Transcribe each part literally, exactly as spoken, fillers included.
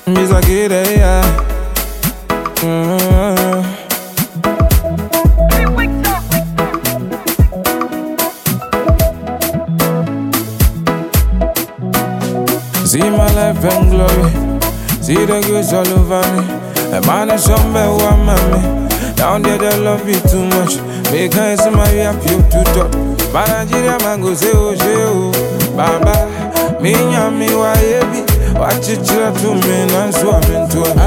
Miss I get it, yeah. Mm-hmm. See my life and glory. See the grace all over me. A man is somewhere one mommy. Down there they love you too much. Make I see my way up you to top. But Nigeria man go say oh say oh. Baba, me and me why be. Watch it to me and so I'm into it.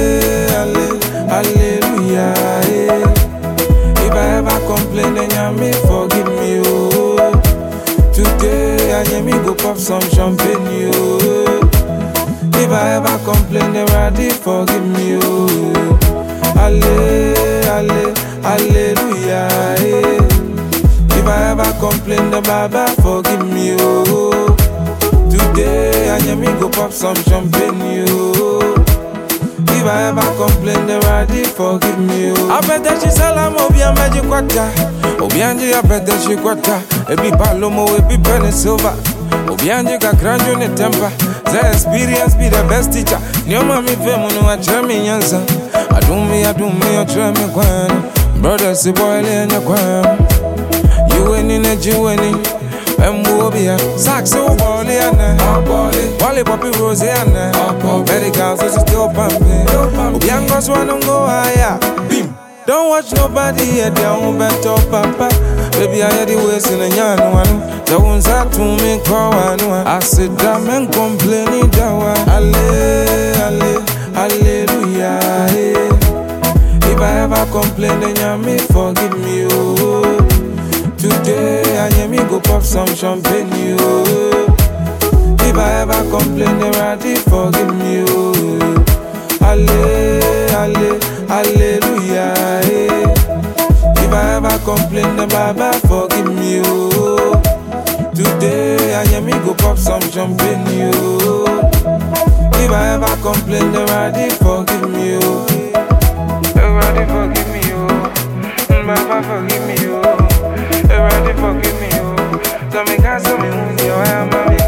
Hallelujah. If I ever complain then you me forgive me oh. Today I hear me go pop some champagne oh. If I ever complain then ready forgive me oh. Halle, hallelujah. If I ever complain then Baba forgive me oh. Today I hear me go pop some champagne oh. If I ever complain then ready forgive me oh. I bet that she salam obi a magic water. Obi anje I bet that she quata. Ebi palomo ebi penny silver. Obi anje ka granjo ne temper. The experience be the best teacher. New mommy femu no a tell me yansa. I do me, I do me, I try me kwan. Brother si boy le nya kwan. You winning a you winning. Mbobia Saxo Bolly and Wally Poppy Rose and Medicals is still pumping. Youngos wanna go higher. Beam. Don't watch nobody at their own better papa. Baby, I had the waist in a yarn one. The ones that to me call one. I sit down and complaining that one. Halle, hallelujah. If I ever complain, then you me forgive me. Oh. Today I hear me go pop some champagne oh. If I ever complain then ready forgive me oh. Halle, halle, hallelujah. If I ever complain then Baba forgive me oh. Today I hear me go pop some champagne oh. If I ever complain then ready forgive me oh. Ready forgive me oh. Baba forgive me oh. Ready forgive me oh. So me can't tell me who's your